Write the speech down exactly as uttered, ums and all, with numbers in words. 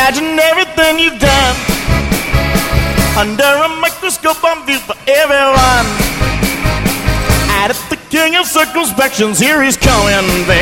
Imagine everything you've done under a microscope on view for everyone. At the king of circumspections, here he's coming then.